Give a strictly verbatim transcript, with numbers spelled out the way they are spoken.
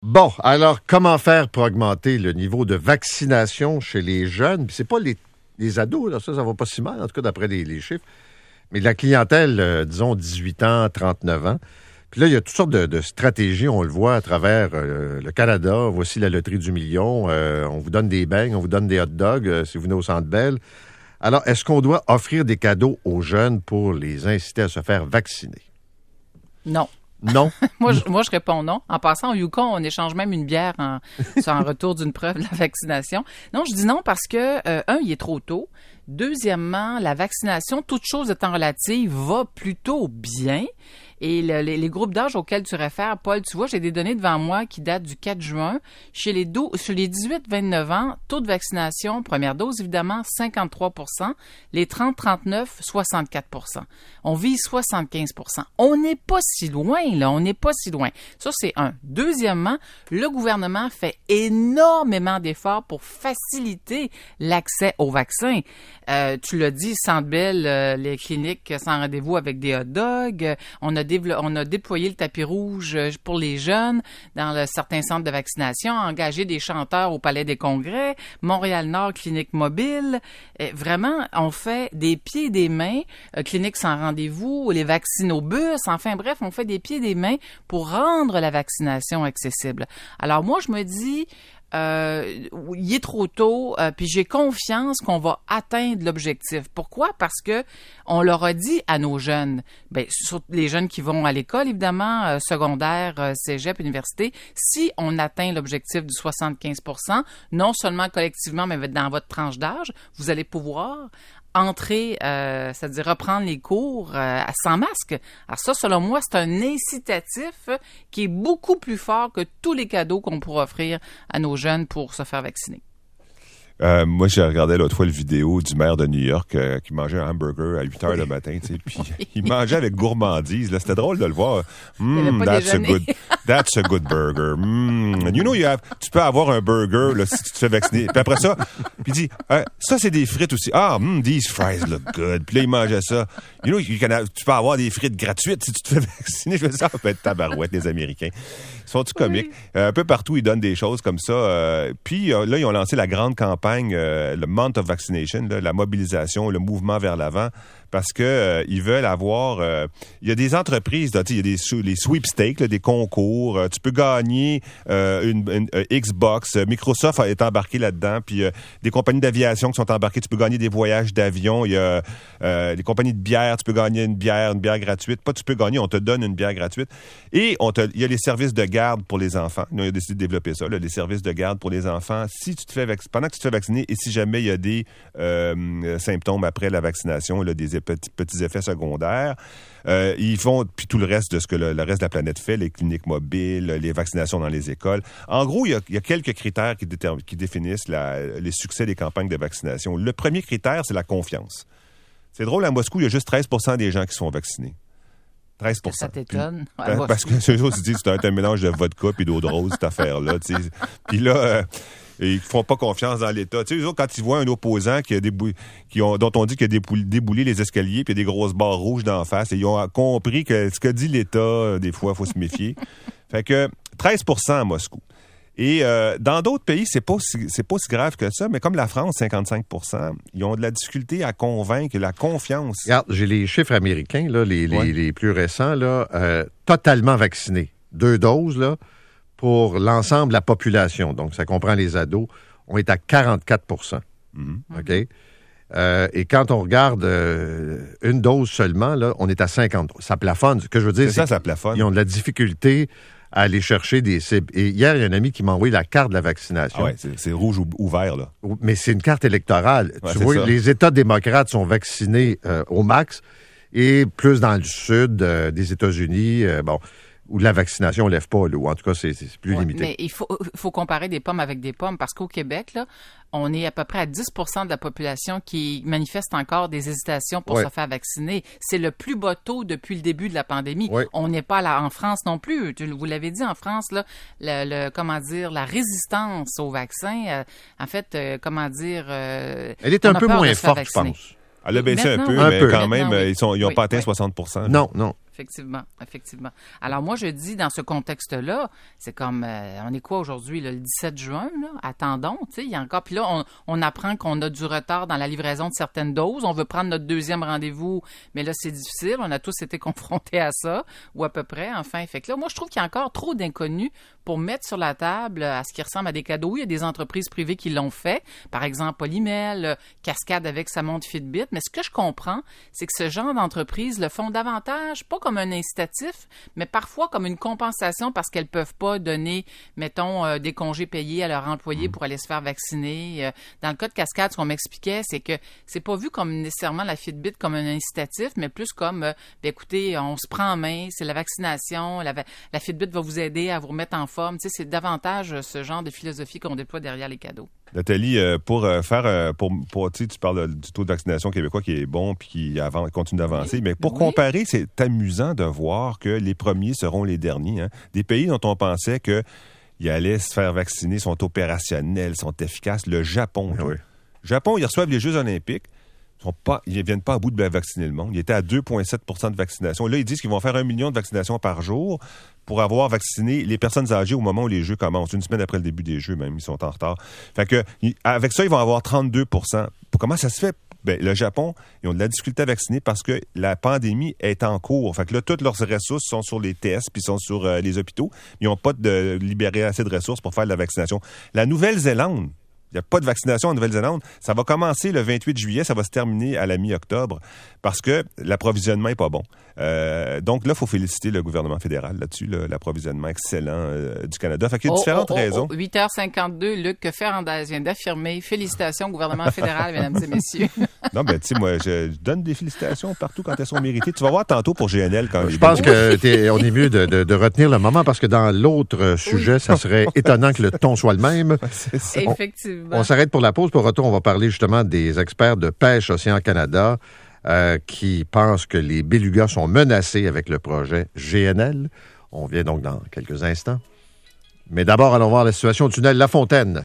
Bon, alors, comment faire pour augmenter le niveau de vaccination chez les jeunes? Puis c'est pas les, les ados, là, ça, ça va pas si mal, en tout cas, d'après les, les chiffres. Mais la clientèle, euh, disons, dix-huit ans, trente-neuf ans. Puis là, il y a toutes sortes de, de stratégies, on le voit à travers euh, le Canada. Voici la loterie du million. Euh, on vous donne des beignes, on vous donne des hot dogs euh, si vous venez au Centre Bell. Alors, est-ce qu'on doit offrir des cadeaux aux jeunes pour les inciter à se faire vacciner? Non. Non? moi, je, moi, je réponds non. En passant au Yukon, on échange même une bière en, en retour d'une preuve de la vaccination. Non, je dis non parce que, euh, un, il est trop tôt. Deuxièmement, la vaccination, toute chose étant relative, va plutôt bien. Et le, les, les groupes d'âge auxquels tu réfères, Paul, tu vois, j'ai des données devant moi qui datent du quatre juin. Chez les, douze, chez les dix-huit à vingt-neuf ans, taux de vaccination, première dose, évidemment, cinquante-trois pour cent. Les trente à trente-neuf, soixante-quatre pour cent. On vise soixante-quinze pour cent. On n'est pas si loin, là. On n'est pas si loin. Ça, c'est un. Deuxièmement, le gouvernement fait énormément d'efforts pour faciliter l'accès aux vaccins. Euh, tu l'as dit, Centre Bell, euh, les cliniques sans rendez-vous avec des hot dogs. On a On a déployé le tapis rouge pour les jeunes dans le, certains centres de vaccination, engagé des chanteurs au Palais des Congrès, Montréal-Nord, clinique mobile. Et vraiment, on fait des pieds et des mains, euh, cliniques sans rendez-vous, les vaccinobus, enfin bref, on fait des pieds et des mains pour rendre la vaccination accessible. Alors moi, je me dis... Euh, il est trop tôt, euh, puis j'ai confiance qu'on va atteindre l'objectif. Pourquoi? Parce que on leur a dit à nos jeunes, ben, surtout les jeunes qui vont à l'école, évidemment, euh, secondaire, euh, cégep, université, si on atteint l'objectif du soixante-quinze pour cent, non seulement collectivement, mais dans votre tranche d'âge, vous allez pouvoir entrer, euh, c'est-à-dire reprendre les cours euh, sans masque. Alors ça, selon moi, c'est un incitatif qui est beaucoup plus fort que tous les cadeaux qu'on pourra offrir à nos jeunes pour se faire vacciner. Euh, moi, j'ai regardé l'autre fois le vidéo du maire de New York euh, qui mangeait un hamburger à huit heures le matin, tu sais, puis oui. Il mangeait avec gourmandise. Là, c'était drôle de le voir. Mm, that's a good, that's a good burger. Mm. You know, you have, tu peux avoir un burger là, si tu te fais vacciner. Puis après ça, puis il dit, ah, ça c'est des frites aussi. Ah, mm, these fries look good. Puis là, il mangeait ça. You know, you can have, tu peux avoir des frites gratuites si tu te fais vacciner. Je veux dire, ça peut être tabarouette, les Américains. Ils sont-tu comiques? Oui. Euh, un peu partout, ils donnent des choses comme ça. Euh, puis euh, là, ils ont lancé la grande campagne Euh, le Month of Vaccination, là, la mobilisation, le mouvement vers l'avant, parce que euh, ils veulent avoir... Euh, il y a des entreprises, il y a des les sweepstakes, là, des concours. Euh, tu peux gagner euh, une, une, une Xbox. Microsoft est embarqué là-dedans. Puis euh, des compagnies d'aviation qui sont embarquées. Tu peux gagner des voyages d'avion. Il y a euh, des compagnies de bière. Tu peux gagner une bière, une bière gratuite. Pas tu peux gagner, on te donne une bière gratuite. Et on te, il y a les services de garde pour les enfants. Nous, on a décidé de développer ça, là, les services de garde pour les enfants. Si tu te fais vac- pendant que tu te fais vacciner et si jamais il y a des euh, symptômes après la vaccination, là, des petits, petits effets secondaires, euh, ils font, puis tout le reste de ce que le, le reste de la planète fait, les cliniques mobiles, les vaccinations dans les écoles. En gros, il y a, il y a quelques critères qui, déterm- qui définissent la, les succès des campagnes de vaccination. Le premier critère, c'est la confiance. C'est drôle, à Moscou, il y a juste treize pour cent des gens qui sont vaccinés. treize pour cent. Ça t'étonne? Puis, ouais, parce que ceux autres, ils disent que c'est un, un mélange de vodka et d'eau de rose, cette affaire-là. Puis là, euh, ils font pas confiance dans l'État. Tu sais, eux autres, quand ils voient un opposant qui a débou- qui ont, dont on dit qu'il a déboulé, déboulé les escaliers puis il y a des grosses barres rouges d'en face, et ils ont compris que ce que dit l'État, euh, des fois, il faut se méfier. Fait que treize pour cent à Moscou. Et euh, dans d'autres pays, c'est pas si, c'est pas si grave que ça, mais comme la France, cinquante-cinq pour cent, ils ont de la difficulté à convaincre, la confiance. Regarde, j'ai les chiffres américains, là, les, les, ouais. les plus récents, là, euh, totalement vaccinés. Deux doses, là, pour l'ensemble de la population. Donc, ça comprend les ados. On est à quarante-quatre pour cent. Mm-hmm. OK? Euh, et quand on regarde euh, une dose seulement, là, on est à cinquante. Ça plafonne. Ce que je veux dire, c'est, c'est ça, ça plafonne. Ils ont de la difficulté à aller chercher des cibles. Et hier, il y a un ami qui m'a envoyé la carte de la vaccination. Ah ouais, c'est, c'est rouge ou, ou vert, là. Mais c'est une carte électorale. Ouais, tu vois, ça. Les États démocrates sont vaccinés euh, au max et plus dans le sud euh, des États-Unis, euh, bon, où la vaccination ne lève pas, là, ou en tout cas, c'est, c'est plus ouais, limité. Mais il faut, faut comparer des pommes avec des pommes, parce qu'au Québec, là, on est à peu près à dix pour cent de la population qui manifeste encore des hésitations pour ouais. se faire vacciner. C'est le plus bas taux depuis le début de la pandémie. Ouais. On n'est pas là en France non plus. Vous l'avez dit, en France, là, le, le comment dire, la résistance au vaccin, euh, en fait, euh, comment dire... Euh, Elle est un peu moins forte, je pense. Elle a baissé un peu, un mais peu. quand même, oui. ils n'ont ils oui, pas atteint oui. soixante pour cent. Non, non. effectivement, effectivement. Alors moi, je dis, dans ce contexte-là, c'est comme, euh, on est quoi aujourd'hui, là, le dix-sept juin, là? Attendons, tu sais, il y a encore, puis là, on, on apprend qu'on a du retard dans la livraison de certaines doses, on veut prendre notre deuxième rendez-vous, mais là, c'est difficile, on a tous été confrontés à ça, ou à peu près, enfin. Fait que là, moi, je trouve qu'il y a encore trop d'inconnus pour mettre sur la table à ce qui ressemble à des cadeaux. Il y a des entreprises privées qui l'ont fait, par exemple, Polymel, Cascade avec sa montre Fitbit, mais ce que je comprends, c'est que ce genre d'entreprises le font davantage, pas comme un incitatif, mais parfois comme une compensation parce qu'elles peuvent pas donner, mettons, euh, des congés payés à leurs employés pour aller se faire vacciner. Euh, dans le cas de Cascade, ce qu'on m'expliquait, c'est que c'est pas vu comme nécessairement la Fitbit comme un incitatif, mais plus comme, euh, ben, écoutez, on se prend en main, c'est la vaccination, la, la Fitbit va vous aider à vous remettre en forme. Tu sais, c'est davantage ce genre de philosophie qu'on déploie derrière les cadeaux. Nathalie, pour faire, pour, pour tu sais, tu parles du taux de vaccination québécois qui est bon puis qui avance, continue d'avancer, oui. mais pour oui. comparer, c'est amusant de voir que les premiers seront les derniers. Hein. Des pays dont on pensait qu'ils allaient se faire vacciner sont opérationnels, sont efficaces. Le Japon. Oui. Le Japon, ils reçoivent les Jeux olympiques. Sont pas, ils ne viennent pas à bout de vacciner le monde. Ils étaient à deux virgule sept pour cent de vaccination. Là, ils disent qu'ils vont faire un million de vaccinations par jour pour avoir vacciné les personnes âgées au moment où les Jeux commencent. Une semaine après le début des Jeux, même. Ils sont en retard. Fait que, avec ça, ils vont avoir trente-deux pour cent. Comment ça se fait? Ben, le Japon, ils ont de la difficulté à vacciner parce que la pandémie est en cours. Fait que là, toutes leurs ressources sont sur les tests puis sont sur euh, les hôpitaux. Ils n'ont pas de libéré assez de ressources pour faire de la vaccination. La Nouvelle-Zélande, il n'y a pas de vaccination en Nouvelle-Zélande. Ça va commencer le vingt-huit juillet, ça va se terminer à la mi-octobre parce que l'approvisionnement n'est pas bon. Euh, donc là, il faut féliciter le gouvernement fédéral là-dessus, là, l'approvisionnement excellent euh, du Canada. Fait qu'il y a oh, différentes oh, oh, raisons. Oh, huit heures cinquante-deux, Luc, que Ferrandez vient d'affirmer. Félicitations au gouvernement fédéral, mesdames et messieurs. Non, ben tu sais, moi, je donne des félicitations partout quand elles sont méritées. Tu vas voir tantôt pour G N L quand Je pense qu'on est mieux de, de, de retenir le moment parce que dans l'autre sujet, oui. ça serait étonnant que le ton soit le même. C'est ça. On, Effectivement. On s'arrête pour la pause. Pour retour, on va parler justement des experts de pêche Océan Canada euh, qui pensent que les bélugas sont menacés avec le projet G N L. On vient donc dans quelques instants. Mais d'abord, allons voir la situation au tunnel La Fontaine.